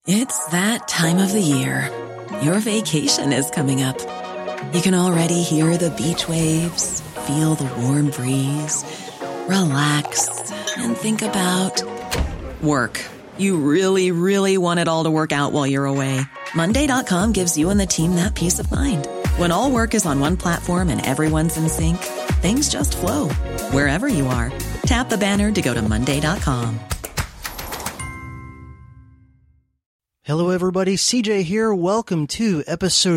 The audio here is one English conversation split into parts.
It's that time of the year. Your vacation is coming up. You can already hear the beach waves, feel the warm breeze, relax, and think about work. You really, really want it all to work out while you're away. Monday.com gives you and the team that peace of mind. When all work is on one platform and everyone's in sync, things just flow. Wherever you are, tap the banner to go to Monday.com. Hello everybody, CJ here. Welcome to episode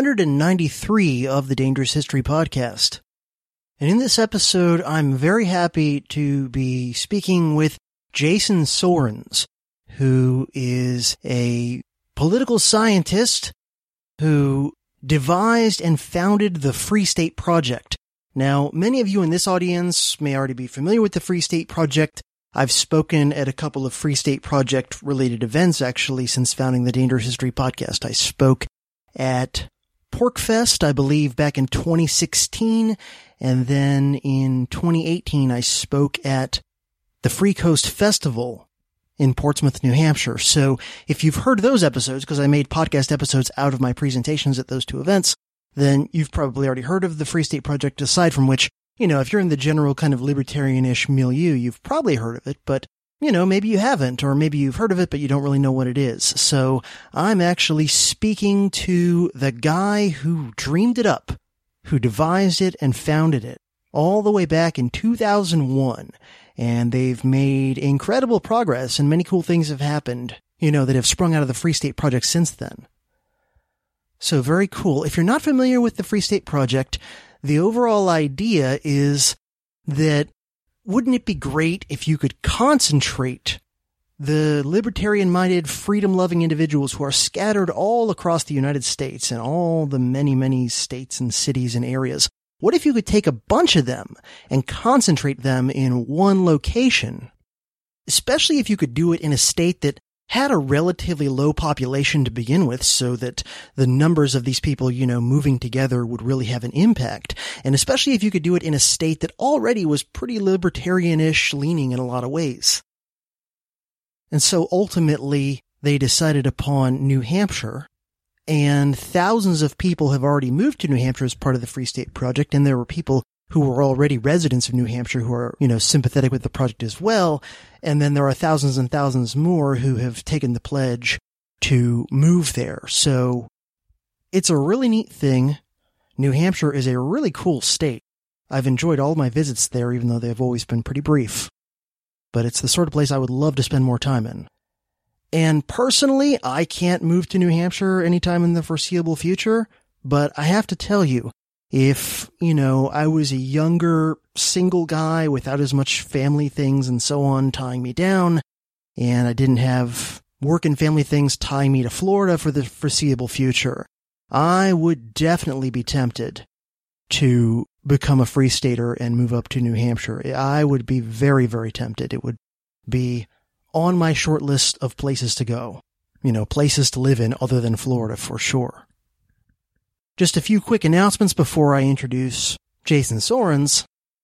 193 of the Dangerous History Podcast. And in this episode, I'm very happy to be speaking with Jason Sorens, who is a political scientist who devised and founded the Free State Project. Now, many of you in this audience may already be familiar with the Free State Project. I've spoken at a couple of Free State Project related events actually since founding the Dangerous History Podcast. I spoke at PorcFest, I believe, back in 2016, and then in 2018 I spoke at the Free Coast Festival in Portsmouth, New Hampshire. So if you've heard those episodes, because I made podcast episodes out of my presentations at those two events, then you've probably already heard of the Free State Project, aside from which, you know, if you're in the general kind of libertarian-ish milieu, you've probably heard of it, but, you know, maybe you haven't, or maybe you've heard of it, but you don't really know what it is. So I'm actually speaking to the guy who dreamed it up, who devised it and founded it, all the way back in 2001. And they've made incredible progress, and many cool things have happened, you know, that have sprung out of the Free State Project since then. So very cool. If you're not familiar with the Free State Project, the overall idea is that wouldn't it be great if you could concentrate the libertarian-minded, freedom-loving individuals who are scattered all across the United States and all the many, many states and cities and areas? What if you could take a bunch of them and concentrate them in one location? Especially if you could do it in a state that had a relatively low population to begin with, so that the numbers of these people, you know, moving together would really have an impact. And especially if you could do it in a state that already was pretty libertarian-ish leaning in a lot of ways. And so ultimately, they decided upon New Hampshire, and thousands of people have already moved to New Hampshire as part of the Free State Project, and there were people who were already residents of New Hampshire who are, you know, sympathetic with the project as well. And then there are thousands and thousands more who have taken the pledge to move there. So it's a really neat thing. New Hampshire is a really cool state. I've enjoyed all my visits there, even though they've always been pretty brief. But it's the sort of place I would love to spend more time in. And personally, I can't move to New Hampshire anytime in the foreseeable future, but I have to tell you, if, you know, I was a younger single guy without as much family things and so on tying me down, and I didn't have work and family things tying me to Florida for the foreseeable future, I would definitely be tempted to become a free stater and move up to New Hampshire. I would be very, very tempted. It would be on my short list of places to go, you know, places to live in other than Florida for sure. Just a few quick announcements before I introduce Jason Sorens.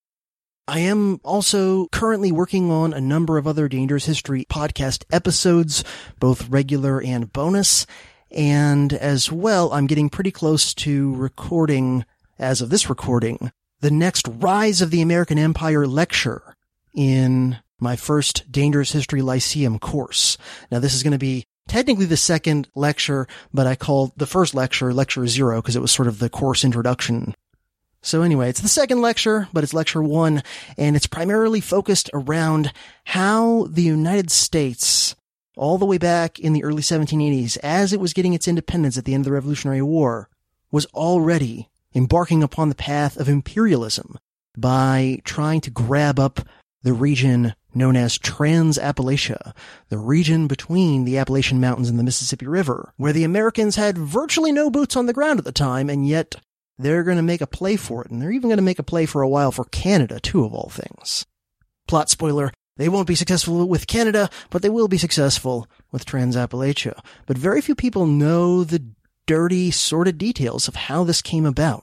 I am also currently working on a number of other Dangerous History podcast episodes, both regular and bonus, and as well, I'm getting pretty close to recording, as of this recording, the next Rise of the American Empire lecture in my first Dangerous History Lyceum course. Now, this is going to be technically the second lecture, but I called the first lecture Lecture 0 because it was sort of the course introduction. So anyway, it's the second lecture, but it's Lecture 1, and it's primarily focused around how the United States, all the way back in the early 1780s, as it was getting its independence at the end of the Revolutionary War, was already embarking upon the path of imperialism by trying to grab up the region known as Trans-Appalachia, the region between the Appalachian Mountains and the Mississippi River, where the Americans had virtually no boots on the ground at the time, and yet they're going to make a play for it, and they're even going to make a play for a while for Canada, too, of all things. Plot spoiler, they won't be successful with Canada, but they will be successful with Trans-Appalachia. But very few people know the dirty, sordid details of how this came about.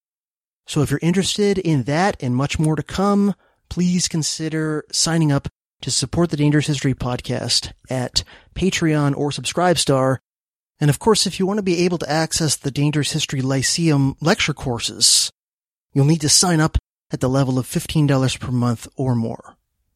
So if you're interested in that and much more to come, please consider signing up to support the Dangerous History Podcast at Patreon or Subscribestar. And of course, if you want to be able to access the Dangerous History Lyceum lecture courses, you'll need to sign up at the level of $15 per month or more.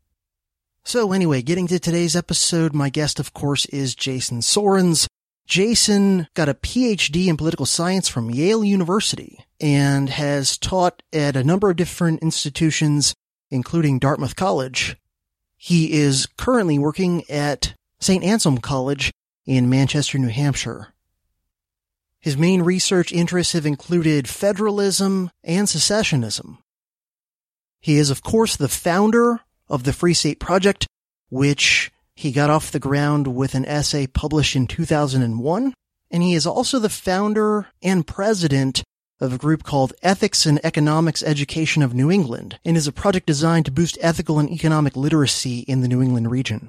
So anyway, getting to today's episode, my guest, of course, is Jason Sorens. Jason got a PhD in political science from Yale University and has taught at a number of different institutions, including Dartmouth College. He is currently working at St. Anselm College in Manchester, New Hampshire. His main research interests have included federalism and secessionism. He is, of course, the founder of the Free State Project, which he got off the ground with an essay published in 2001, and he is also the founder and president of a group called Ethics and Economics Education of New England, and is a project designed to boost ethical and economic literacy in the New England region.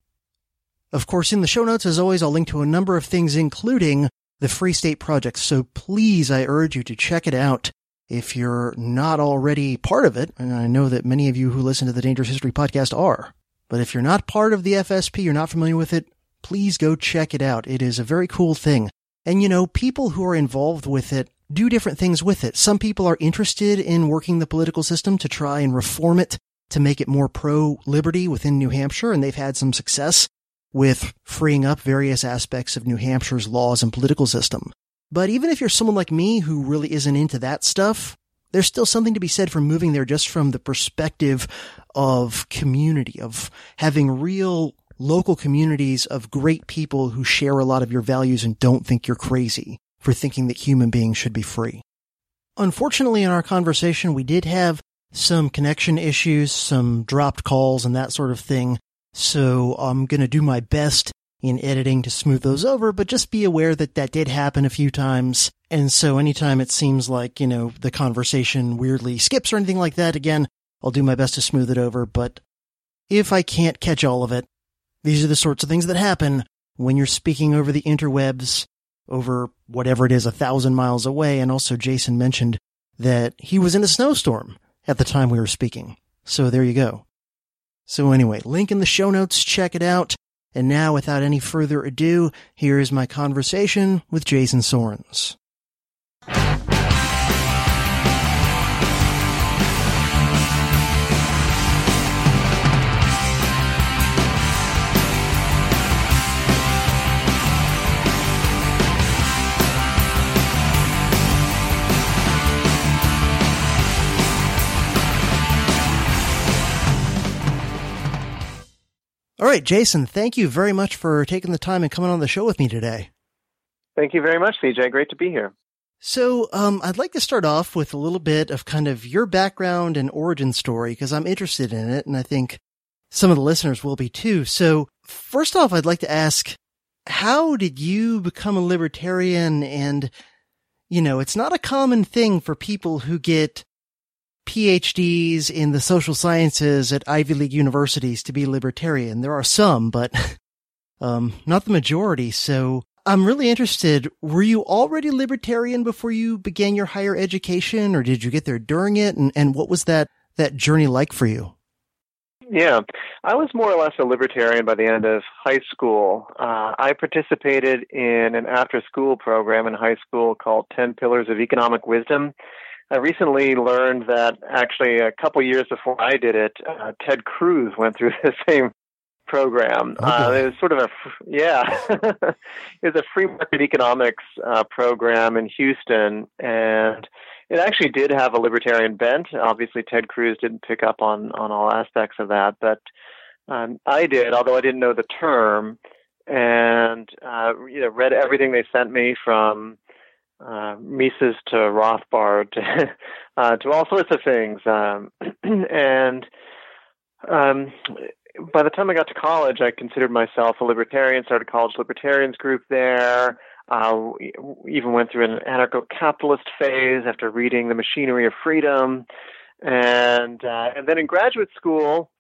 Of course, in the show notes, as always, I'll link to a number of things, including the Free State Project, so please, I urge you to check it out if you're not already part of it, and I know that many of you who listen to the Dangerous History Podcast are. But if you're not part of the FSP, you're not familiar with it, please go check it out. It is a very cool thing. And people who are involved with it do different things with it. Some people are interested in working the political system to try and reform it to make it more pro-liberty within New Hampshire, and they've had some success with freeing up various aspects of New Hampshire's laws and political system. But even if you're someone like me who really isn't into that stuff, there's still something to be said for moving there just from the perspective of community, of having real local communities of great people who share a lot of your values and don't think you're crazy for thinking that human beings should be free. Unfortunately, in our conversation, we did have some connection issues, some dropped calls and that sort of thing. So I'm going to do my best in editing to smooth those over, but just be aware that that did happen a few times. And so anytime it seems like, the conversation weirdly skips or anything like that, again, I'll do my best to smooth it over. But if I can't catch all of it, these are the sorts of things that happen when you're speaking over the interwebs, over whatever it is, 1,000 miles away. And also Jason mentioned that he was in a snowstorm at the time we were speaking. So there you go. So anyway, link in the show notes, check it out. And now, without any further ado, here is my conversation with Jason Sorens. All right, Jason, thank you very much for taking the time and coming on the show with me today. Thank you very much, CJ. Great to be here. So, I'd like to start off with a little bit of kind of your background and origin story, because I'm interested in it, and I think some of the listeners will be too. So, first off, I'd like to ask, how did you become a libertarian? And, it's not a common thing for people who get PhDs in the social sciences at Ivy League universities to be libertarian. There are some, but not the majority. So I'm really interested, were you already libertarian before you began your higher education, or did you get there during it? And what was that journey like for you? Yeah, I was more or less a libertarian by the end of high school. I participated in an after-school program in high school called 10 Pillars of Economic Wisdom. I recently learned that actually a couple years before I did it, Ted Cruz went through the same program. Okay. It was sort of it was a free market economics program in Houston, and it actually did have a libertarian bent. Obviously, Ted Cruz didn't pick up on all aspects of that, but I did, although I didn't know the term, and read everything they sent me from Mises to Rothbard to all sorts of things. And by the time I got to college, I considered myself a libertarian, started a college libertarians group there, even went through an anarcho-capitalist phase after reading The Machinery of Freedom. And then in graduate school,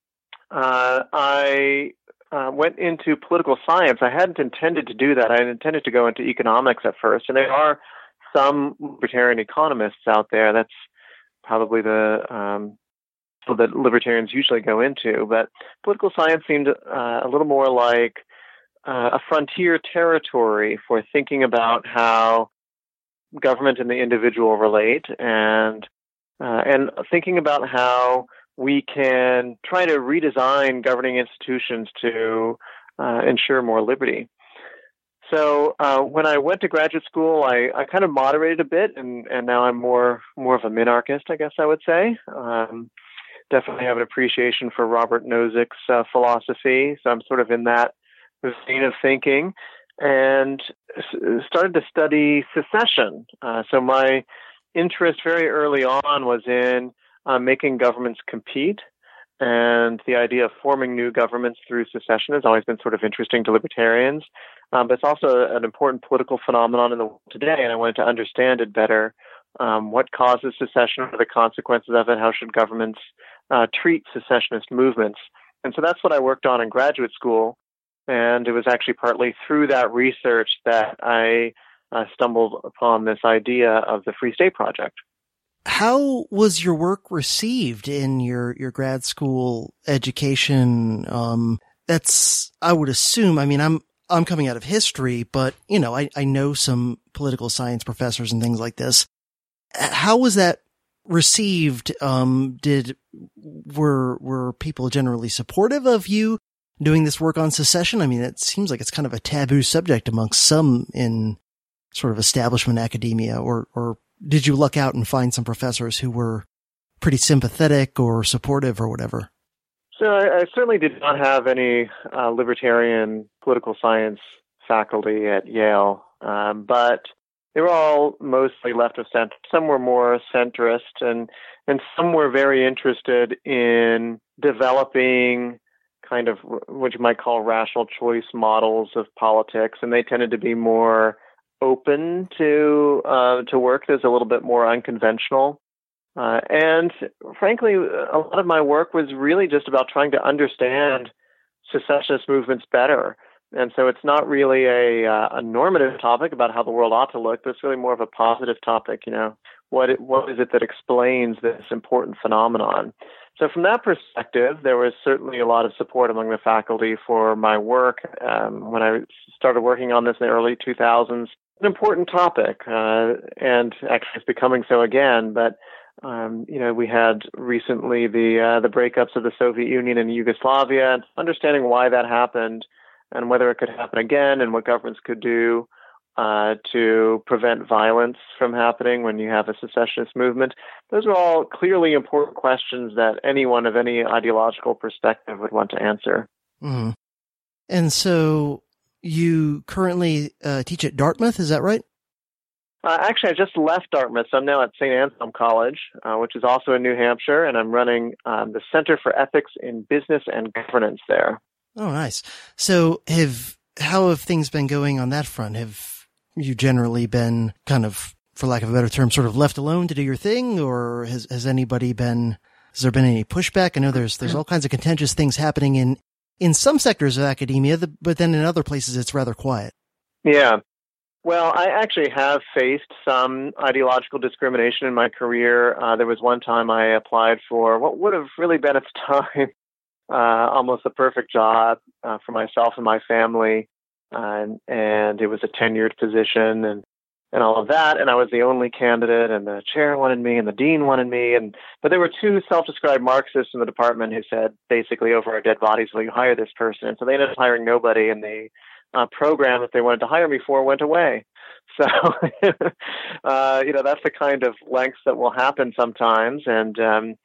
I went into political science. I hadn't intended to do that. I had intended to go into economics at first, and there are some libertarian economists out there. That's probably the field that libertarians usually go into. But political science seemed a little more like a frontier territory for thinking about how government and the individual relate, and thinking about how we can try to redesign governing institutions to ensure more liberty. So when I went to graduate school, I kind of moderated a bit, and now I'm more of a minarchist, I guess I would say. Definitely have an appreciation for Robert Nozick's philosophy, so I'm sort of in that vein of thinking, and started to study secession. So my interest very early on was in making governments compete, and the idea of forming new governments through secession has always been sort of interesting to libertarians. But it's also an important political phenomenon in the world today, and I wanted to understand it better. What causes secession? What are the consequences of it? How should governments treat secessionist movements? And so that's what I worked on in graduate school. And it was actually partly through that research that I stumbled upon this idea of the Free State Project. How was your work received in your grad school education? That's, I would assume, I mean, I'm coming out of history, but, you know, I know some political science professors and things like this. How was that received? Were people generally supportive of you doing this work on secession? I mean, it seems like it's kind of a taboo subject amongst some in sort of establishment academia, or did you luck out and find some professors who were pretty sympathetic or supportive or whatever? So I certainly did not have any libertarian political science faculty at Yale, but they were all mostly left of center. Some were more centrist, and some were very interested in developing kind of what you might call rational choice models of politics, and they tended to be more open to work that's a little bit more unconventional. And frankly, a lot of my work was really just about trying to understand secessionist movements better. And so it's not really a normative topic about how the world ought to look, but it's really more of a positive topic. You know, what is it that explains this important phenomenon? So from that perspective, there was certainly a lot of support among the faculty for my work. When I started working on this in the early 2000s, an important topic, and actually it's becoming so again. But you know, we had recently the breakups of the Soviet Union and Yugoslavia, and understanding why that happened and whether it could happen again, and what governments could do to prevent violence from happening when you have a secessionist movement. Those are all clearly important questions that anyone of any ideological perspective would want to answer. Mm-hmm. And so you currently teach at Dartmouth, is that right? Actually, I just left Dartmouth, so I'm now at St. Anselm College, which is also in New Hampshire, and I'm running the Center for Ethics in Business and Governance there. Oh, nice. So how have things been going on that front? Have you generally been kind of, for lack of a better term, sort of left alone to do your thing, or has there been any pushback? I know there's all kinds of contentious things happening in some sectors of academia, but then in other places it's rather quiet. Yeah. Well, I actually have faced some ideological discrimination in my career. There was one time I applied for what would have really been at the time almost the perfect job for myself and my family, and it was a tenured position and all of that. And I was the only candidate, and the chair wanted me, and the dean wanted me, but there were two self-described Marxists in the department who said, basically, over our dead bodies, will you hire this person? And so they ended up hiring nobody, and the program that they wanted to hire me for went away. So, you know, that's the kind of lengths that will happen sometimes. And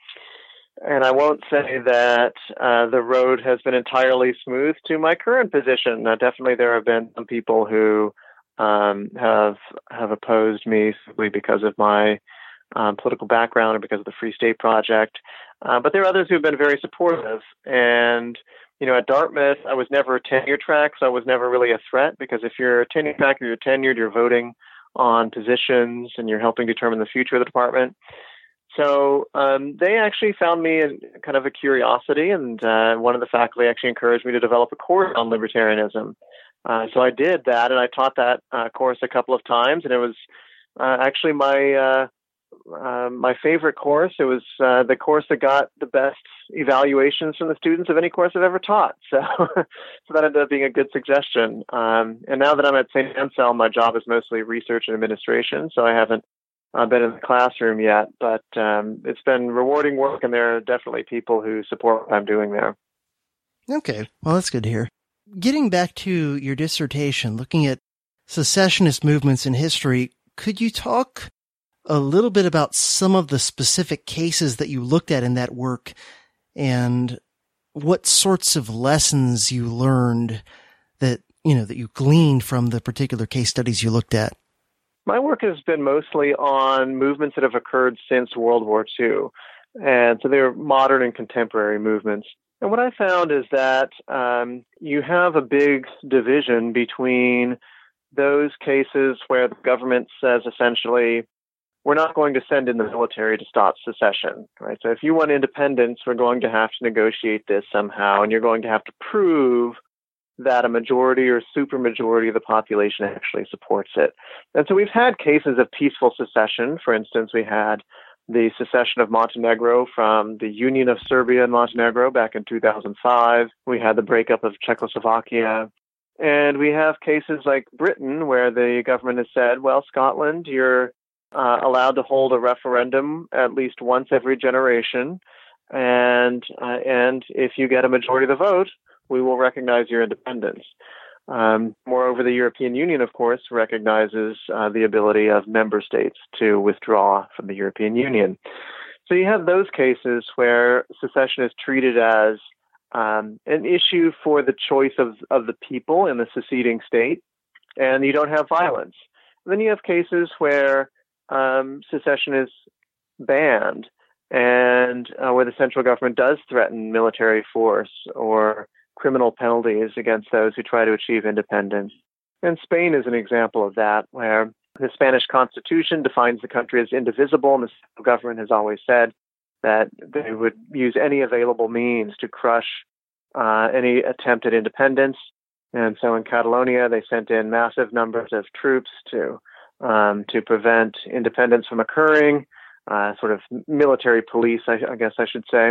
I won't say that the road has been entirely smooth to my current position. Definitely there have been some people who have opposed me simply because of my political background or because of the Free State Project. But there are others who have been very supportive. And you know, at Dartmouth, I was never a tenure track, so I was never really a threat, because if you're a tenure track or you're tenured, you're voting on positions and you're helping determine the future of the department. So they actually found me kind of a curiosity, and one of the faculty actually encouraged me to develop a course on libertarianism. So I did that, and I taught that course a couple of times, and it was actually my my favorite course. It was the course that got the best evaluations from the students of any course I've ever taught. So, so that ended up being a good suggestion. And now that I'm at St. Anselm, my job is mostly research and administration, so I haven't been in the classroom yet. But it's been rewarding work, and there are definitely people who support what I'm doing there. Okay, well, that's good to hear. Getting back to your dissertation, looking at secessionist movements in history, could you talk a little bit about some of the specific cases that you looked at in that work and what sorts of lessons you learned that you gleaned from the particular case studies you looked at? My work has been mostly on movements that have occurred since World War II. And so they're modern and contemporary movements. And what I found is that you have a big division between those cases where the government says essentially, we're not going to send in the military to stop secession, right? So if you want independence, we're going to have to negotiate this somehow, and you're going to have to prove that a majority or supermajority of the population actually supports it. And so we've had cases of peaceful secession. For instance, we had the secession of Montenegro from the Union of Serbia and Montenegro back in 2005. We had the breakup of Czechoslovakia. And we have cases like Britain where the government has said, well, Scotland, you're allowed to hold a referendum at least once every generation. And if you get a majority of the vote, we will recognize your independence. Moreover, the European Union, of course, recognizes the ability of member states to withdraw from the European Union. So you have those cases where secession is treated as an issue for the choice of the people in the seceding state, and you don't have violence. And then you have cases where secession is banned and where the central government does threaten military force or criminal penalties against those who try to achieve independence. And Spain is an example of that, where the Spanish Constitution defines the country as indivisible, and the central government has always said that they would use any available means to crush any attempt at independence. And so in Catalonia, they sent in massive numbers of troops to prevent independence from occurring, sort of military police, I guess I should say.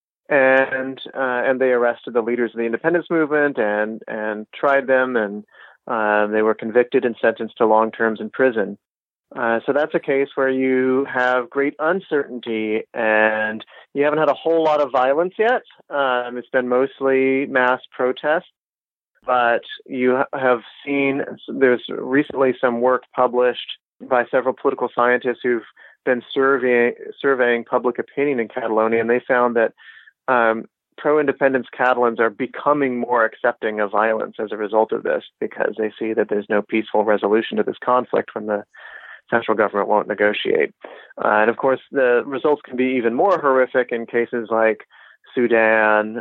And they arrested the leaders of the independence movement and tried them, and they were convicted and sentenced to long terms in prison. So that's a case where you have great uncertainty, and you haven't had a whole lot of violence yet. It's been mostly mass protests, but you have seen there's recently some work published by several political scientists who've been surveying public opinion in Catalonia, and they found that pro-independence Catalans are becoming more accepting of violence as a result of this, because they see that there's no peaceful resolution to this conflict when the central government won't negotiate. And of course, the results can be even more horrific in cases like Sudan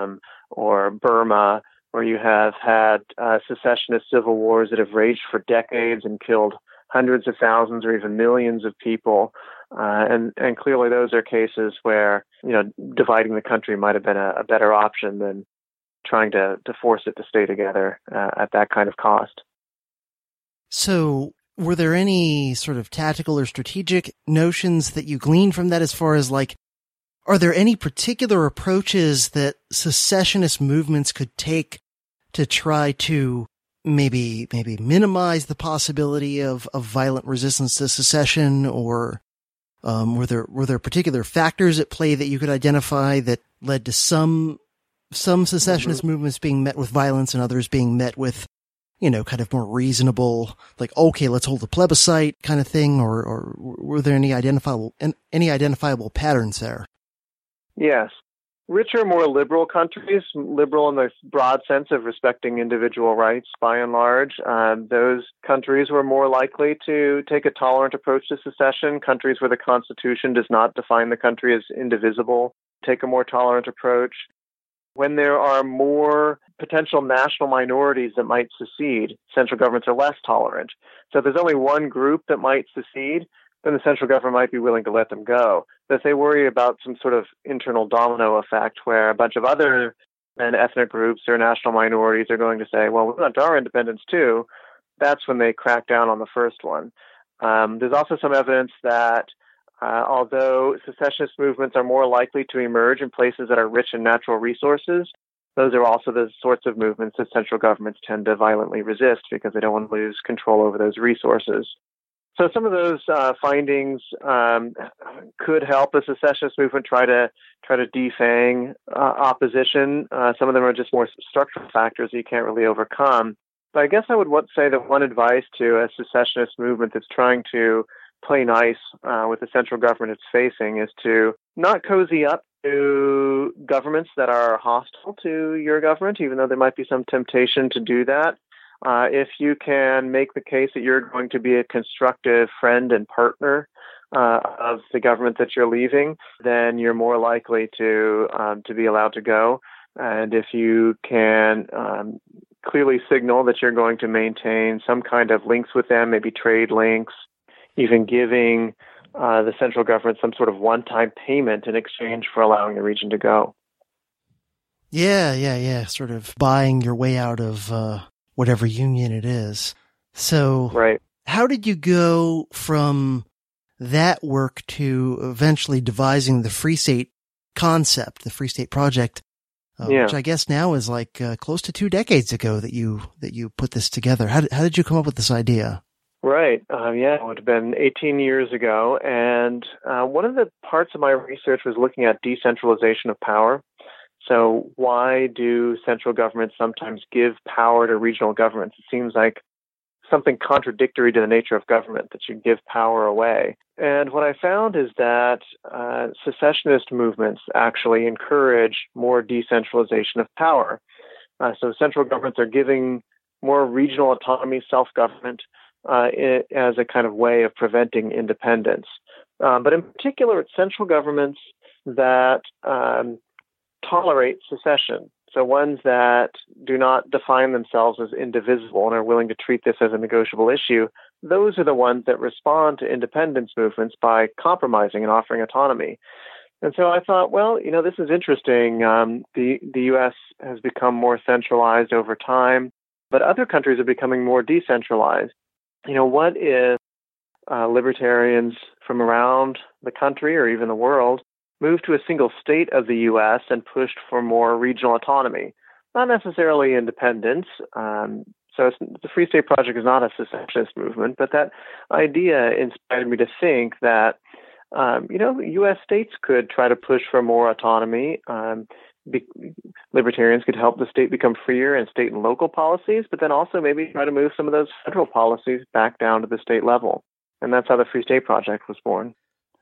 or Burma, where you have had secessionist civil wars that have raged for decades and killed hundreds of thousands or even millions of people. And clearly those are cases where, dividing the country might have been a better option than trying to force it to stay together at that kind of cost. So were there any sort of tactical or strategic notions that you gleaned from that, as far as are there any particular approaches that secessionist movements could take to try to maybe minimize the possibility of violent resistance to secession, or were there particular factors at play that you could identify that led to some secessionist movements being met with violence and others being met with, kind of more reasonable, okay, let's hold a plebiscite kind of thing, or were there any identifiable patterns there? Yes. Richer, more liberal countries, liberal in the broad sense of respecting individual rights by and large, those countries were more likely to take a tolerant approach to secession. Countries where the Constitution does not define the country as indivisible take a more tolerant approach. When there are more potential national minorities that might secede, central governments are less tolerant. So if there's only one group that might secede, then the central government might be willing to let them go. But if they worry about some sort of internal domino effect where a bunch of other ethnic groups or national minorities are going to say, well, we want our independence too, that's when they crack down on the first one. There's also some evidence that Although secessionist movements are more likely to emerge in places that are rich in natural resources, those are also the sorts of movements that central governments tend to violently resist because they don't want to lose control over those resources. So some of those findings could help a secessionist movement try to defang opposition. Some of them are just more structural factors that you can't really overcome. But I guess I would say that one advice to a secessionist movement that's trying to play nice with the central government it's facing is to not cozy up to governments that are hostile to your government, even though there might be some temptation to do that. If you can make the case that you're going to be a constructive friend and partner of the government that you're leaving, then you're more likely to be allowed to go. And if you can clearly signal that you're going to maintain some kind of links with them, maybe trade links, even giving the central government some sort of one-time payment in exchange for allowing the region to go. Yeah. Sort of buying your way out of whatever union it is. So, right. How did you go from that work to eventually devising the Free State concept, the Free State Project, which I guess now is like close to 2 decades ago that you put this together? How did you come up with this idea? Right. It would have been 18 years ago. And one of the parts of my research was looking at decentralization of power. So why do central governments sometimes give power to regional governments? It seems like something contradictory to the nature of government, that you give power away. And what I found is that secessionist movements actually encourage more decentralization of power. So central governments are giving more regional autonomy, self-government, as a kind of way of preventing independence. But in particular, it's central governments that tolerate secession. So ones that do not define themselves as indivisible and are willing to treat this as a negotiable issue, those are the ones that respond to independence movements by compromising and offering autonomy. And so I thought, well, this is interesting. The U.S. has become more centralized over time, but other countries are becoming more decentralized. What if libertarians from around the country or even the world moved to a single state of the U.S. and pushed for more regional autonomy? Not necessarily independence. So the Free State Project is not a secessionist movement, but that idea inspired me to think that, U.S. states could try to push for more autonomy. Libertarians could help the state become freer in state and local policies, but then also maybe try to move some of those federal policies back down to the state level. And that's how the Free State Project was born.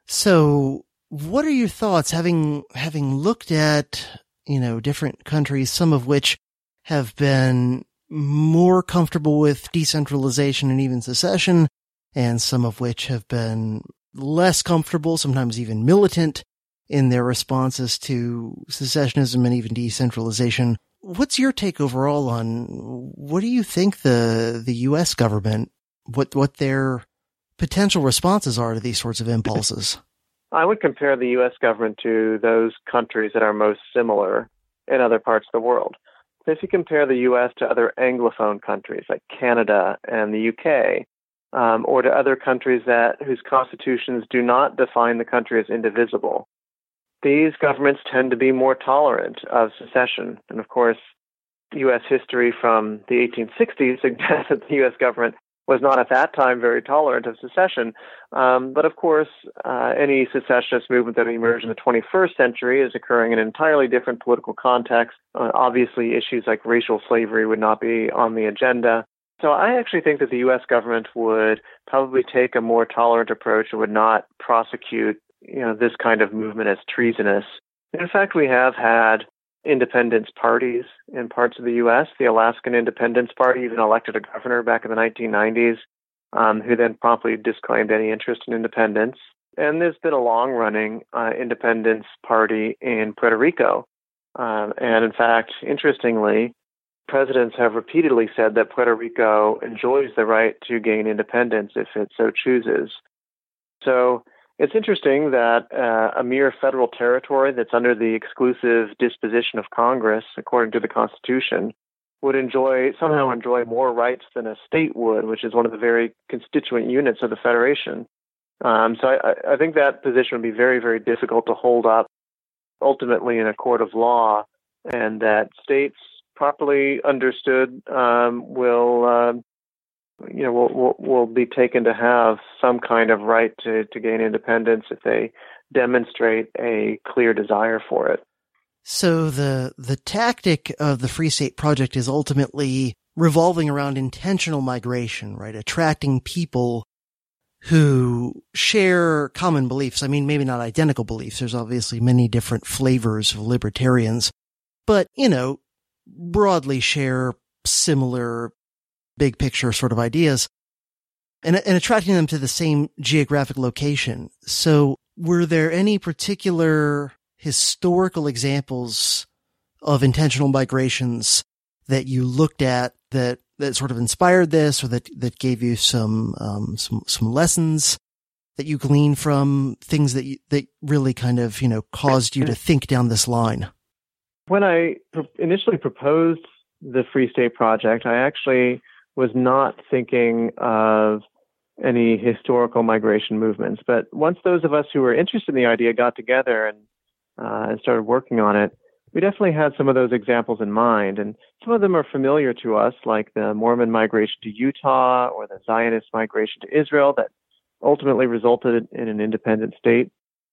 So what are your thoughts, having looked at, different countries, some of which have been more comfortable with decentralization and even secession, and some of which have been less comfortable, sometimes even militant, in their responses to secessionism and even decentralization. What's your take overall on what do you think the U.S. government, what their potential responses are to these sorts of impulses? I would compare the U.S. government to those countries that are most similar in other parts of the world. If you compare the U.S. to other Anglophone countries like Canada and the U.K., or to other countries whose constitutions do not define the country as indivisible, these governments tend to be more tolerant of secession. And of course, U.S. history from the 1860s suggests that the U.S. government was not at that time very tolerant of secession. But of course, any secessionist movement that emerged in the 21st century is occurring in an entirely different political context. Obviously, issues like racial slavery would not be on the agenda. So I actually think that the U.S. government would probably take a more tolerant approach and would not prosecute this kind of movement as treasonous. In fact, we have had independence parties in parts of the U.S. The Alaskan Independence Party even elected a governor back in the 1990s, who then promptly disclaimed any interest in independence. And there's been a long-running independence party in Puerto Rico. And in fact, interestingly, presidents have repeatedly said that Puerto Rico enjoys the right to gain independence if it so chooses. So it's interesting that a mere federal territory that's under the exclusive disposition of Congress, according to the Constitution, would somehow enjoy more rights than a state would, which is one of the very constituent units of the Federation. So I think that position would be very, very difficult to hold up ultimately in a court of law, and that states properly understood will be taken to have some kind of right to gain independence if they demonstrate a clear desire for it. So the tactic of the Free State Project is ultimately revolving around intentional migration, right? Attracting people who share common beliefs. I mean, maybe not identical beliefs. There's obviously many different flavors of libertarians, but, broadly share similar big picture sort of ideas and attracting them to the same geographic location. So were there any particular historical examples of intentional migrations that you looked at that sort of inspired this, or that gave you some lessons that you gleaned from things that really kind of, caused you to think down this line? When I initially proposed the Free State Project, I actually was not thinking of any historical migration movements. But once those of us who were interested in the idea got together and started working on it, we definitely had some of those examples in mind. And some of them are familiar to us, like the Mormon migration to Utah or the Zionist migration to Israel that ultimately resulted in an independent state.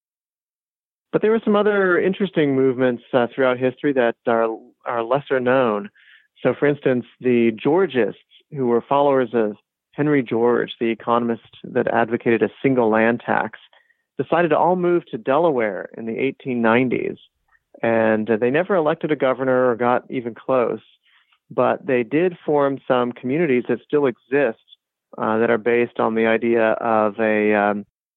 But there were some other interesting movements throughout history that are lesser known. So, for instance, the Georgists, who were followers of Henry George, the economist that advocated a single land tax, decided to all move to Delaware in the 1890s. And they never elected a governor or got even close, but they did form some communities that still exist that are based on the idea of a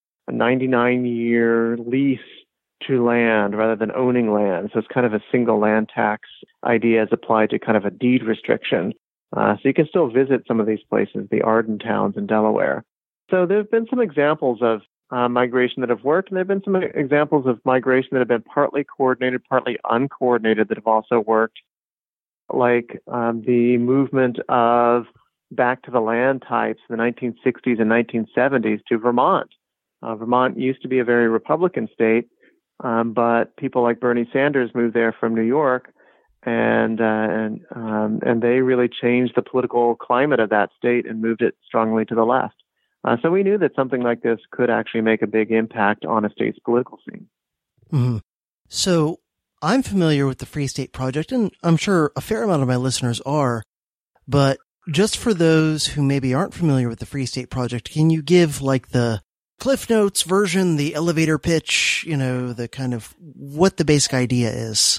99-year lease to land rather than owning land. So it's kind of a single land tax idea as applied to kind of a deed restriction. So you can still visit some of these places, the Arden towns in Delaware. So there have been some examples of migration that have worked, and there have been some examples of migration that have been partly coordinated, partly uncoordinated that have also worked, like the movement of back to the land types in the 1960s and 1970s to Vermont. Vermont used to be a very Republican state, but people like Bernie Sanders moved there from New York, and they really changed the political climate of that state and moved it strongly to the left. So we knew that something like this could actually make a big impact on a state's political scene. Mm-hmm. So I'm familiar with the Free State Project, and I'm sure a fair amount of my listeners are, but just for those who maybe aren't familiar with the Free State Project, can you give like the Cliff Notes version, the elevator pitch, the kind of what the basic idea is?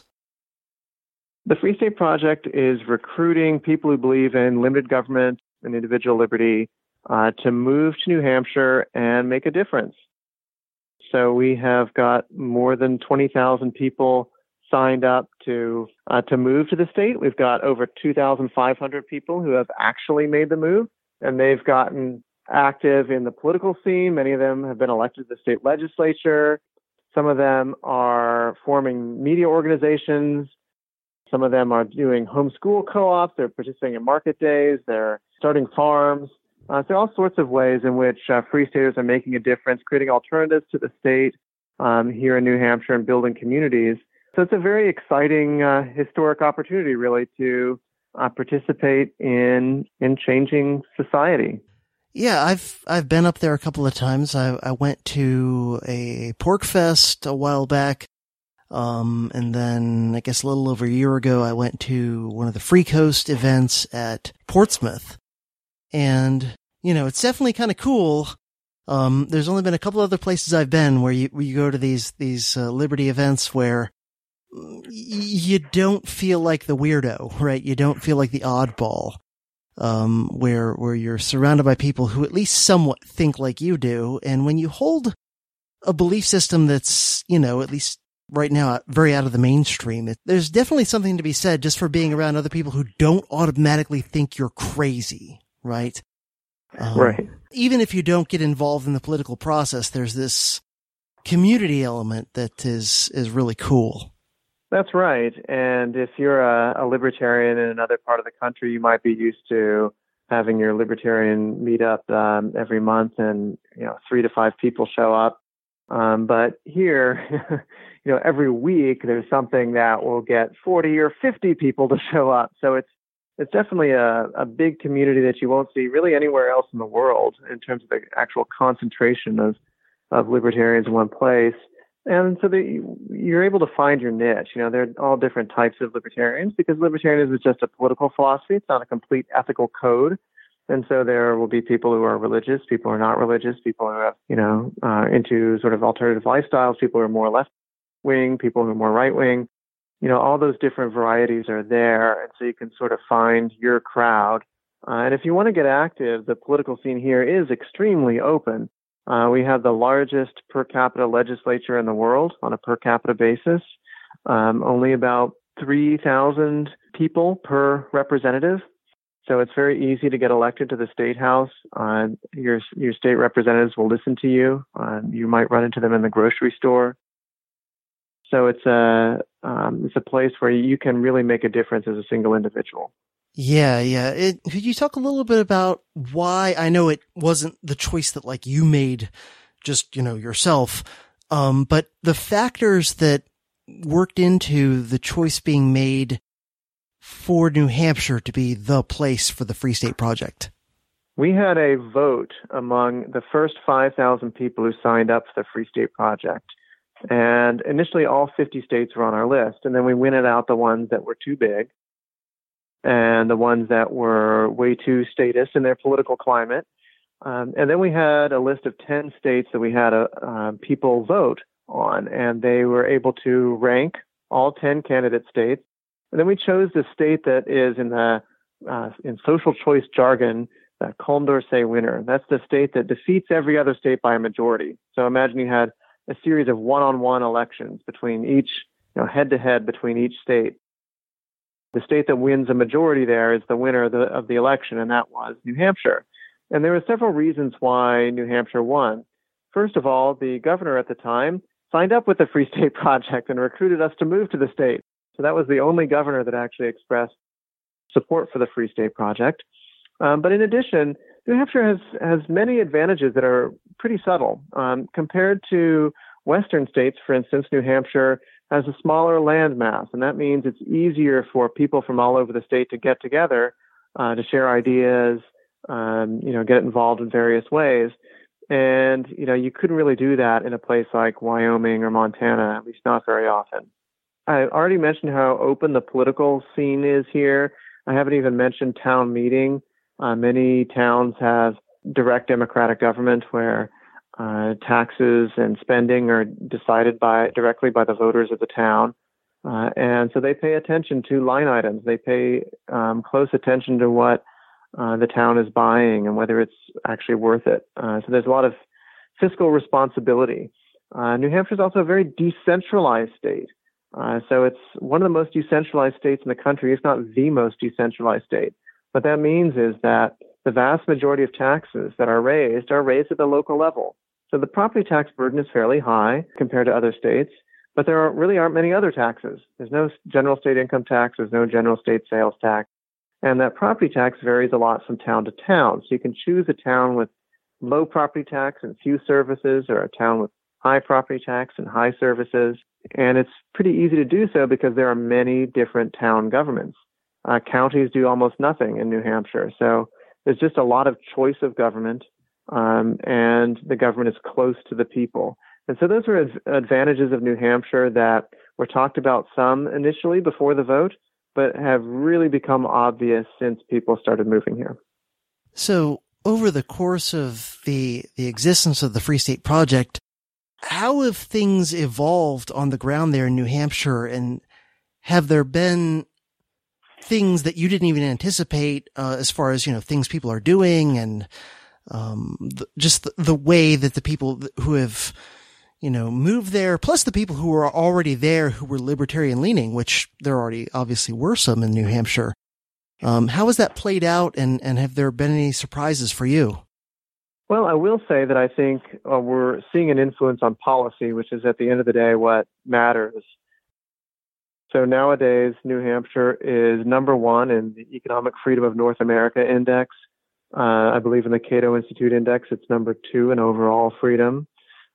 The Free State Project is recruiting people who believe in limited government and individual liberty to move to New Hampshire and make a difference. So we have got more than 20,000 people signed up to move to the state. We've got over 2,500 people who have actually made the move, and they've gotten active in the political scene. Many of them have been elected to the state legislature. Some of them are forming media organizations. Some of them are doing homeschool co-ops. They're participating in market days. They're starting farms. So all sorts of ways in which Free Staters are making a difference, creating alternatives to the state here in New Hampshire and building communities. So it's a very exciting historic opportunity, really, to participate in changing society. Yeah, I've been up there a couple of times. I went to a pork fest a while back. And then I guess a little over a year ago, I went to one of the Free Coast events at Portsmouth. And, it's definitely kind of cool. There's only been a couple other places I've been where you go to these Liberty events where you don't feel like the weirdo, right? You don't feel like the oddball. Where you're surrounded by people who at least somewhat think like you do. And when you hold a belief system that's, at least right now, very out of the mainstream, there's definitely something to be said just for being around other people who don't automatically think you're crazy, right? Right. Even if you don't get involved in the political process, there's this community element that is really cool. That's right. And if you're a libertarian in another part of the country, you might be used to having your libertarian meetup every month, and 3 to 5 people show up. But here, every week there's something that will get 40 or 50 people to show up. So it's definitely a big community that you won't see really anywhere else in the world in terms of the actual concentration of libertarians in one place. And so you're able to find your niche. There are all different types of libertarians, because libertarianism is just a political philosophy. It's not a complete ethical code. And so there will be people who are religious, people who are not religious, people who are, into sort of alternative lifestyles, people who are more left-wing, people who are more right-wing. All those different varieties are there. And so you can sort of find your crowd. And if you want to get active, the political scene here is extremely open. We have the largest per capita legislature in the world on a per capita basis. Only about 3,000 people per representative. So it's very easy to get elected to the state house. Your state representatives will listen to you. You might run into them in the grocery store. So it's a place where you can really make a difference as a single individual. Yeah. Could you talk a little bit about why? I know it wasn't the choice that you made just, yourself. But the factors that worked into the choice being made for New Hampshire to be the place for the Free State Project. We had a vote among the first 5,000 people who signed up for the Free State Project. And initially all 50 states were on our list. And then we winted out the ones that were too big and the ones that were way too statist in their political climate. And then we had a list of 10 states that we had people vote on, and they were able to rank all 10 candidate states. And then we chose the state that is in social choice jargon, the Condorcet winner. That's the state that defeats every other state by a majority. So imagine you had a series of one-on-one elections between each, head-to-head between each state. The state that wins a majority there is the winner of the election, and that was New Hampshire. And there were several reasons why New Hampshire won. First of all, the governor at the time signed up with the Free State Project and recruited us to move to the state. So that was the only governor that actually expressed support for the Free State Project. But in addition, New Hampshire has many advantages that are pretty subtle. Compared to Western states, for instance, New Hampshire has a smaller land mass, and that means it's easier for people from all over the state to get together to share ideas, get involved in various ways. And, you couldn't really do that in a place like Wyoming or Montana, at least not very often. I already mentioned how open the political scene is here. I haven't even mentioned town meeting. Many towns have direct democratic government where taxes and spending are decided directly by the voters of the town. And so they pay attention to line items. They pay close attention to what the town is buying and whether it's actually worth it. So there's a lot of fiscal responsibility. New Hampshire is also a very decentralized state. So it's one of the most decentralized states in the country, if not the most decentralized state. What that means is that the vast majority of taxes that are raised at the local level. So the property tax burden is fairly high compared to other states, but there really aren't many other taxes. There's no general state income tax. There's no general state sales tax. And that property tax varies a lot from town to town. So you can choose a town with low property tax and few services, or a town with high property tax and high services. And it's pretty easy to do so because there are many different town governments. Counties do almost nothing in New Hampshire. So there's just a lot of choice of government, and the government is close to the people. And so those are advantages of New Hampshire that were talked about some initially before the vote, but have really become obvious since people started moving here. So over the course of the existence of the Free State Project, how have things evolved on the ground there in New Hampshire? And have there been things that you didn't even anticipate as far as, things people are doing and just the way that the people who have, moved there, plus the people who were already there who were libertarian leaning, which there already obviously were some in New Hampshire. How has that played out, and have there been any surprises for you? Well, I will say that I think we're seeing an influence on policy, which is at the end of the day what matters. So nowadays, New Hampshire is number one in the Economic Freedom of North America Index. I believe in the Cato Institute Index, it's number 2 in overall freedom,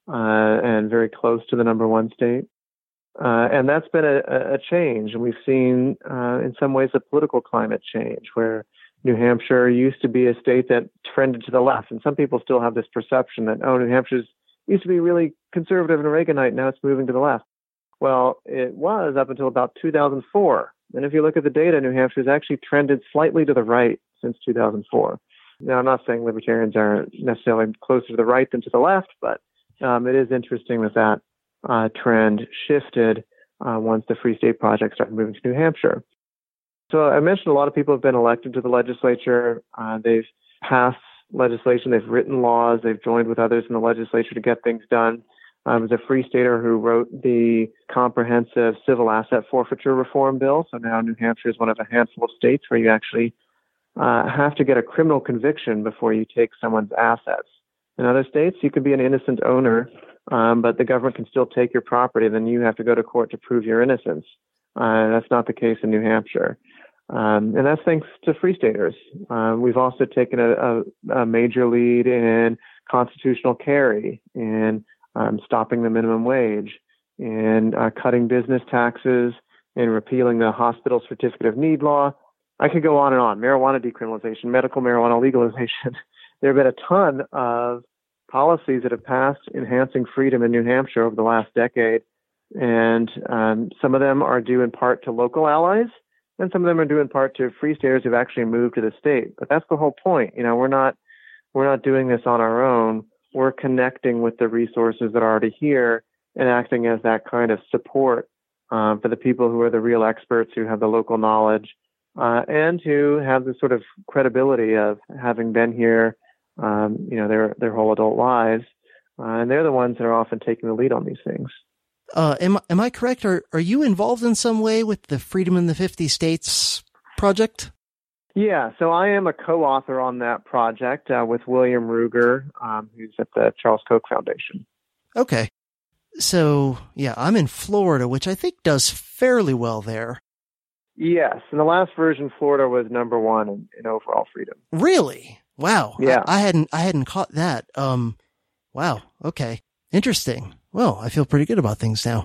and very close to the number 1 state. And that's been a change. And we've seen, in some ways, a political climate change where New Hampshire used to be a state that trended to the left. And some people still have this perception that, New Hampshire used to be really conservative and Reaganite. Now it's moving to the left. Well, it was up until about 2004. And if you look at the data, New Hampshire has actually trended slightly to the right since 2004. Now, I'm not saying libertarians are necessarily closer to the right than to the left, but it is interesting that trend shifted once the Free State Project started moving to New Hampshire. So I mentioned a lot of people have been elected to the legislature. They've passed legislation. They've written laws. They've joined with others in the legislature to get things done. I was a Free Stater who wrote the Comprehensive Civil Asset Forfeiture Reform Bill. So now New Hampshire is one of a handful of states where you actually have to get a criminal conviction before you take someone's assets. In other states, you could be an innocent owner, but the government can still take your property. Then you have to go to court to prove your innocence. That's not the case in New Hampshire. And that's thanks to Free Staters. We've also taken a major lead in constitutional carry, in stopping the minimum wage, in cutting business taxes, in repealing the hospital certificate of need law. I could go on and on. Marijuana decriminalization, medical marijuana legalization. There have been a ton of policies that have passed enhancing freedom in New Hampshire over the last decade. And some of them are due in part to local allies, and some of them are due in part to Free Staters who've actually moved to the state. But that's the whole point. We're not doing this on our own. We're connecting with the resources that are already here and acting as that kind of support for the people who are the real experts, who have the local knowledge, and who have the sort of credibility of having been here, their whole adult lives. And they're the ones that are often taking the lead on these things. Am I correct? Are you involved in some way with the Freedom in the 50 States project? Yeah, so I am a co-author on that project with William Ruger, who's at the Charles Koch Foundation. Okay. So, yeah, I'm in Florida, which I think does fairly well there. Yes, in the last version, Florida was number 1 in overall freedom. Really? Wow. Yeah. I hadn't caught that. Wow. Okay. Interesting. Well, I feel pretty good about things now.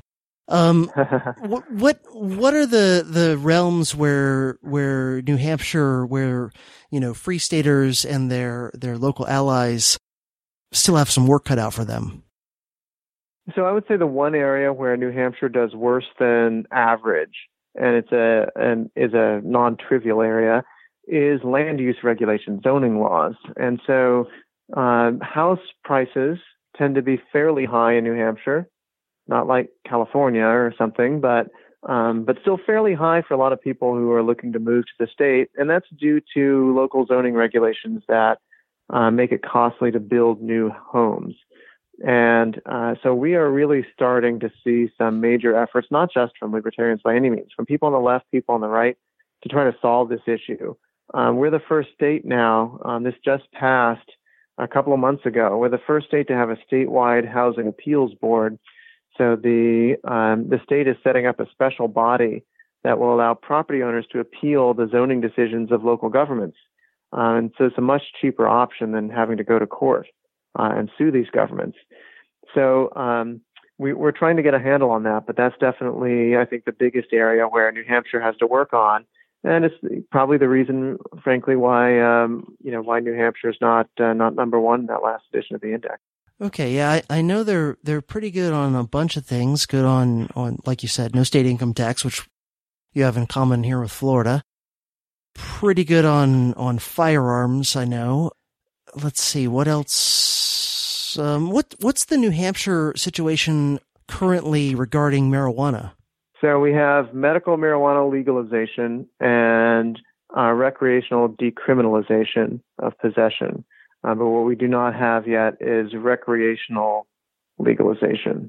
What are the realms where New Hampshire, where, Free Staters and their local allies still have some work cut out for them? So I would say the one area where New Hampshire does worse than average, and is a non-trivial area, is land use regulation, zoning laws. And so house prices tend to be fairly high in New Hampshire, not like California or something, but still fairly high for a lot of people who are looking to move to the state. And that's due to local zoning regulations that make it costly to build new homes. And so we are really starting to see some major efforts, not just from libertarians by any means, from people on the left, people on the right, to try to solve this issue. We're the first state now, this just passed a couple of months ago. We're the first state to have a statewide housing appeals board. So the state is setting up a special body that will allow property owners to appeal the zoning decisions of local governments. And so it's a much cheaper option than having to go to court and sue these governments. So we're trying to get a handle on that, but that's definitely, I think, the biggest area where New Hampshire has to work on. And it's probably the reason, frankly, why New Hampshire is not number 1 in that last edition of the index. Okay, yeah, I know they're pretty good on a bunch of things. Good on like you said, no state income tax, which you have in common here with Florida. Pretty good on firearms, I know. Let's see, what else? What's the New Hampshire situation currently regarding marijuana? So we have medical marijuana legalization and recreational decriminalization of possession. But what we do not have yet is recreational legalization.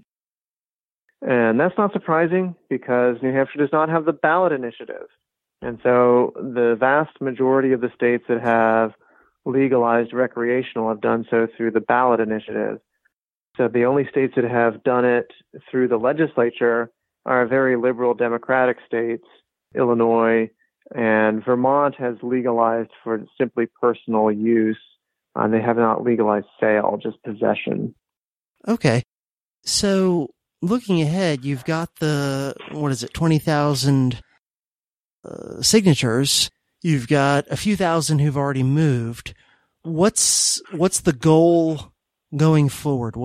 And that's not surprising because New Hampshire does not have the ballot initiative. And so the vast majority of the states that have legalized recreational have done so through the ballot initiative. So the only states that have done it through the legislature are very liberal Democratic states, Illinois And Vermont has legalized for simply personal use. They have not legalized sale, just possession. Okay. So looking ahead, you've got 20,000 signatures. You've got a few thousand who've already moved. What's the goal going forward?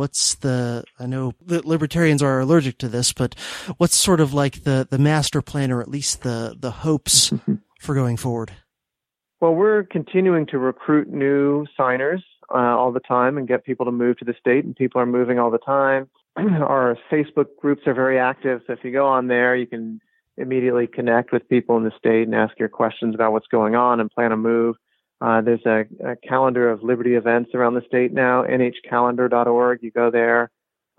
I know that libertarians are allergic to this, but what's sort of like the master plan, or at least the hopes for going forward? Well, we're continuing to recruit new signers all the time and get people to move to the state, and people are moving all the time. Our Facebook groups are very active, so if you go on there, you can immediately connect with people in the state and ask your questions about what's going on and plan a move. There's a calendar of Liberty events around the state now, nhcalendar.org. You go there.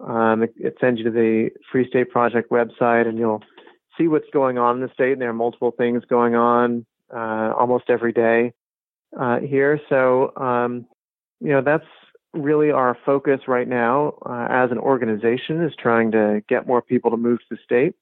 It sends you to the Free State Project website, and you'll see what's going on in the state. And there are multiple things going on almost every day here. So, that's really our focus right now as an organization, is trying to get more people to move to the state.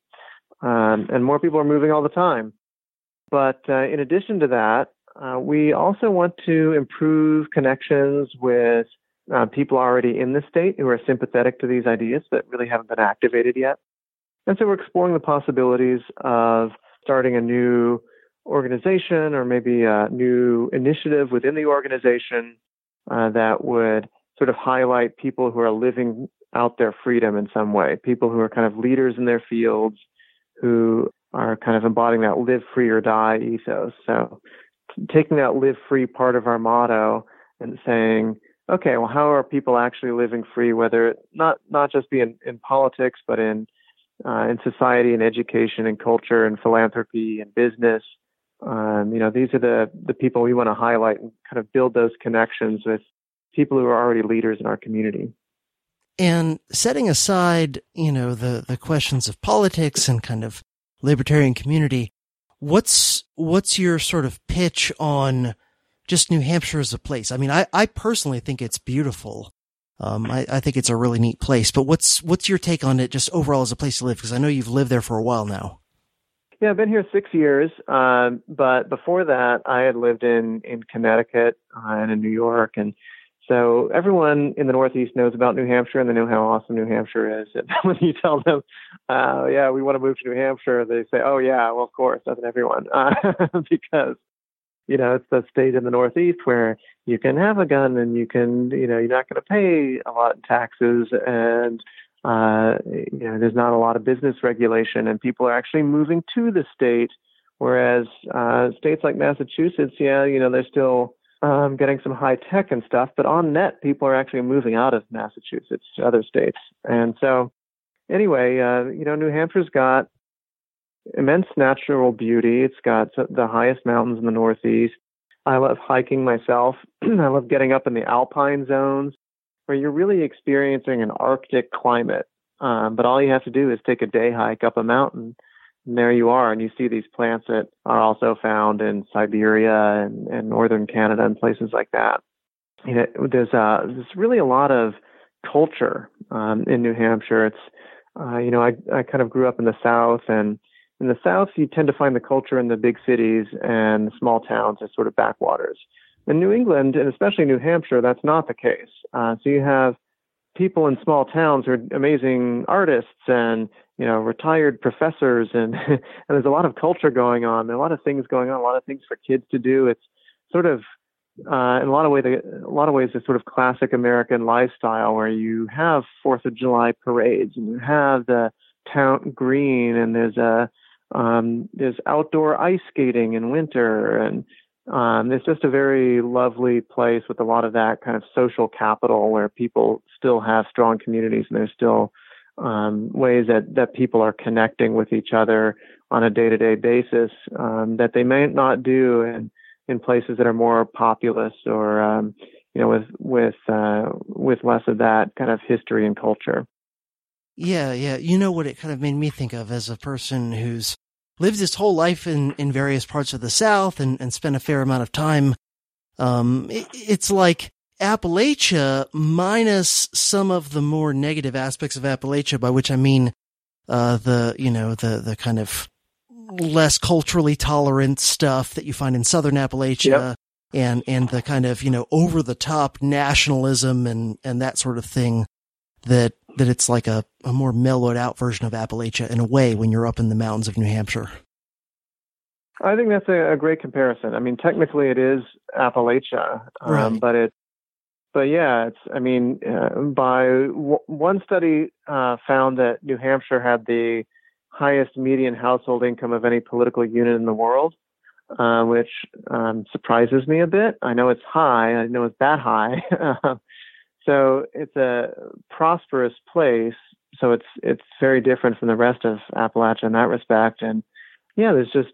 And more people are moving all the time. But in addition to that, we also want to improve connections with people already in the state who are sympathetic to these ideas that really haven't been activated yet. And so we're exploring the possibilities of starting a new organization, or maybe a new initiative within the organization that would sort of highlight people who are living out their freedom in some way, people who are kind of leaders in their fields, who are kind of embodying that live free or die ethos. So taking that live free part of our motto and saying, okay, well, how are people actually living free, whether not just be in politics, but in society and education and culture and philanthropy and business. These are the people we want to highlight and kind of build those connections with people who are already leaders in our community. And setting aside, the questions of politics and kind of libertarian community, what's your sort of pitch on just New Hampshire as a place? I mean, I personally think it's beautiful. I think it's a really neat place, but what's your take on it just overall as a place to live? Because I know you've lived there for a while now. Yeah, I've been here 6 years. But before that, I had lived in Connecticut and in New York. And so everyone in the Northeast knows about New Hampshire, and they know how awesome New Hampshire is. And when you tell them, we want to move to New Hampshire, they say, oh, yeah, well, of course, doesn't everyone? Because, it's the state in the Northeast where you can have a gun and you can, you're not going to pay a lot in taxes, and, there's not a lot of business regulation, and people are actually moving to the state. Whereas states like Massachusetts, they're still getting some high tech and stuff, but on net, people are actually moving out of Massachusetts to other states. And so anyway, New Hampshire's got immense natural beauty. It's got the highest mountains in the Northeast. I love hiking myself. I love getting up in the alpine zones where you're really experiencing an Arctic climate. But all you have to do is take a day hike up a mountain, and there you are, and you see these plants that are also found in Siberia and northern Canada and places like that. There's really a lot of culture in New Hampshire. It's I kind of grew up in the South, and in the South you tend to find the culture in the big cities, and the small towns as sort of backwaters. In New England, and especially New Hampshire, that's not the case. So you have people in small towns who are amazing artists and retired professors, and there's a lot of culture going on. There are a lot of things going on, a lot of things for kids to do. It's sort of in a lot of ways, a sort of classic American lifestyle where you have 4th of July parades, and you have the town green, and there's outdoor ice skating in winter, and it's just a very lovely place with a lot of that kind of social capital where people still have strong communities, and there's still ways that people are connecting with each other on a day-to-day basis that they may not do in places that are more populous or with less of that kind of history and culture. Yeah. You know what it kind of made me think of as a person who's lived his whole life in various parts of the South and spent a fair amount of time. It's like Appalachia minus some of the more negative aspects of Appalachia, by which I mean the kind of less culturally tolerant stuff that you find in Southern Appalachia. Yep. And the kind of, over the top nationalism and that sort of thing that it's like a more mellowed out version of Appalachia in a way when you're up in the mountains of New Hampshire. I think that's a great comparison. I mean, technically it is Appalachia, right. One study found that New Hampshire had the highest median household income of any political unit in the world, which surprises me a bit. I know it's high. I know it's that high. So it's a prosperous place. So it's very different from the rest of Appalachia in that respect. And yeah, there's just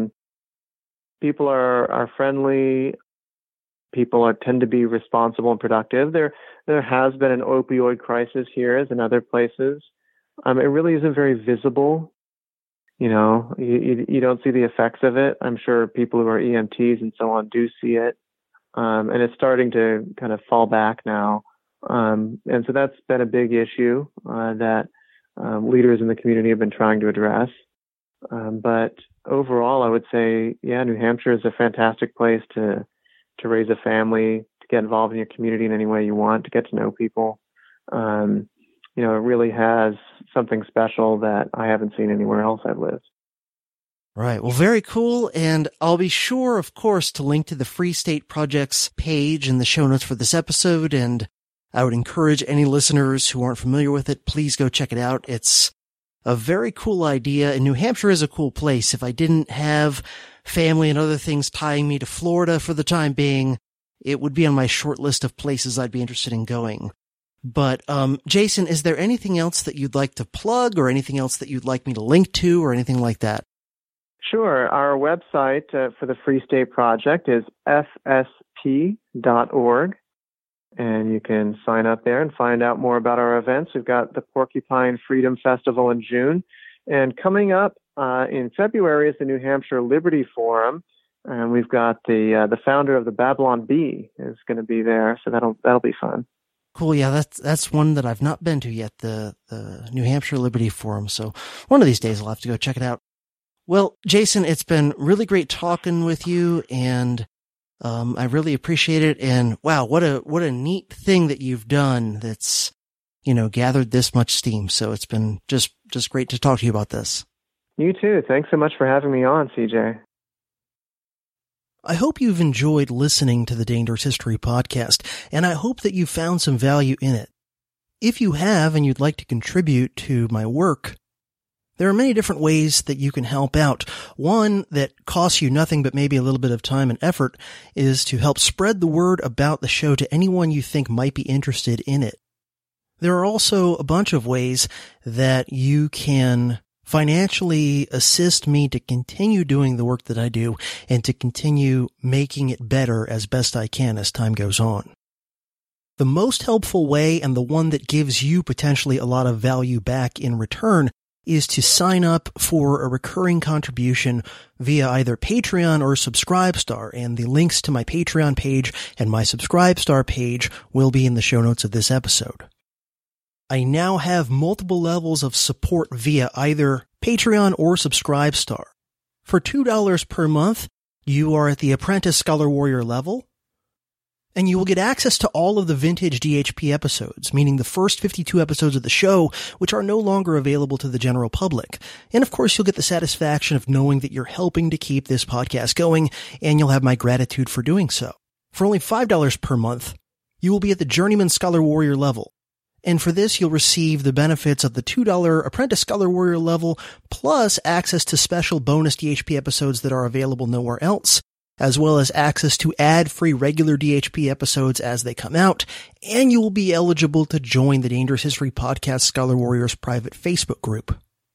people are friendly. People tend to be responsible and productive. There has been an opioid crisis here as in other places. It really isn't very visible. You don't see the effects of it. I'm sure people who are EMTs and so on do see it. And it's starting to kind of fall back now. And so that's been a big issue that leaders in the community have been trying to address. But overall, I would say, New Hampshire is a fantastic place to raise a family, to get involved in your community in any way you want, to get to know people. It really has something special that I haven't seen anywhere else I've lived. Right. Well, very cool. And I'll be sure, of course, to link to the Free State Project's page in the show notes for this episode. And I would encourage any listeners who aren't familiar with it, please go check it out. It's a very cool idea. And New Hampshire is a cool place. If I didn't have family and other things tying me to Florida for the time being, it would be on my short list of places I'd be interested in going. But, Jason, is there anything else that you'd like to plug or anything else that you'd like me to link to or anything like that? Sure. Our website for the Free State Project is fsp.org. And you can sign up there and find out more about our events. We've got the Porcupine Freedom Festival in June. And coming up in February is the New Hampshire Liberty Forum. And we've got the founder of the Babylon Bee is going to be there. So that'll be fun. Cool. Yeah, that's one that I've not been to yet, the New Hampshire Liberty Forum. So one of these days I'll have to go check it out. Well, Jason, it's been really great talking with you, and I really appreciate it. And wow, what a neat thing that you've done that's, gathered this much steam. So it's been just great to talk to you about this. You too. Thanks so much for having me on, CJ. I hope you've enjoyed listening to the Dangerous History Podcast, and I hope that you found some value in it. If you have and you'd like to contribute to my work, there are many different ways that you can help out. One that costs you nothing but maybe a little bit of time and effort is to help spread the word about the show to anyone you think might be interested in it. There are also a bunch of ways that you can financially assist me to continue doing the work that I do and to continue making it better as best I can as time goes on. The most helpful way, and the one that gives you potentially a lot of value back in return, is to sign up for a recurring contribution via either Patreon or Subscribestar, and the links to my Patreon page and my Subscribestar page will be in the show notes of this episode. I now have multiple levels of support via either Patreon or Subscribestar. For $2 per month, you are at the Apprentice Scholar Warrior level, and you will get access to all of the vintage DHP episodes, meaning the first 52 episodes of the show, which are no longer available to the general public. And of course, you'll get the satisfaction of knowing that you're helping to keep this podcast going, and you'll have my gratitude for doing so. For only $5 per month, you will be at the Journeyman Scholar Warrior level. And for this, you'll receive the benefits of the $2 Apprentice Scholar Warrior level, plus access to special bonus DHP episodes that are available nowhere else, as well as access to ad-free regular DHP episodes as they come out, and you will be eligible to join the Dangerous History Podcast Scholar Warriors private Facebook group.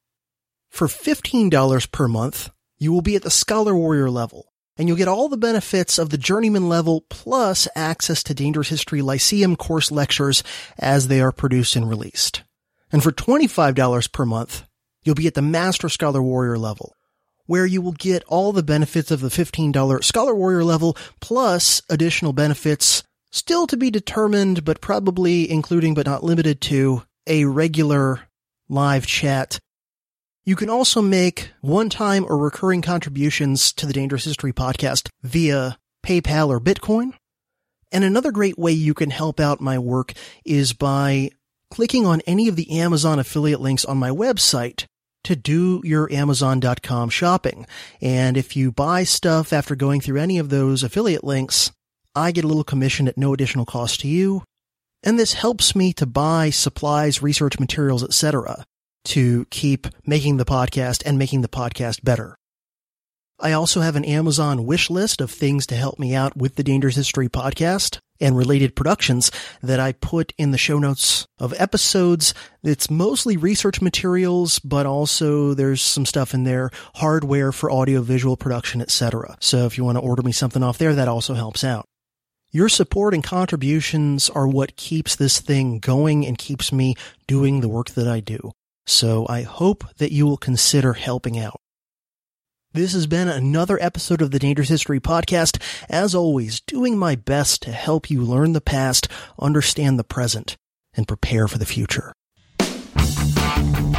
For $15 per month, you will be at the Scholar Warrior level, and you'll get all the benefits of the Journeyman level plus access to Dangerous History Lyceum course lectures as they are produced and released. And for $25 per month, you'll be at the Master Scholar Warrior level, where you will get all the benefits of the $15 Scholar Warrior level plus additional benefits still to be determined, but probably including but not limited to a regular live chat You can also make one-time or recurring contributions to the Dangerous History Podcast via PayPal or Bitcoin. And another great way you can help out my work is by clicking on any of the Amazon affiliate links on my website to do your Amazon.com shopping. And if you buy stuff after going through any of those affiliate links, I get a little commission at no additional cost to you. And this helps me to buy supplies, research materials, etc., to keep making the podcast and making the podcast better. I also have an Amazon wish list of things to help me out with the Dangerous History Podcast and related productions that I put in the show notes of episodes. It's mostly research materials, but also there's some stuff in there, hardware for audio-visual production, etc. So if you want to order me something off there, that also helps out. Your support and contributions are what keeps this thing going and keeps me doing the work that I do. So I hope that you will consider helping out. This has been another episode of the Dangerous History Podcast. As always, doing my best to help you learn the past, understand the present, and prepare for the future.